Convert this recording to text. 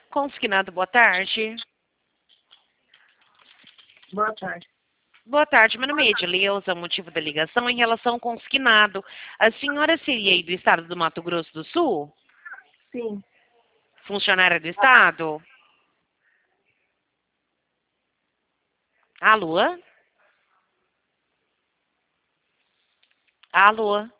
Consignado, boa tarde. Boa tarde. Boa tarde, meu nome é Edileuza, o motivo da ligação é em relação ao consignado. A senhora seria aí do estado do Mato Grosso do Sul? Sim. Funcionária do estado? Alô? Alô?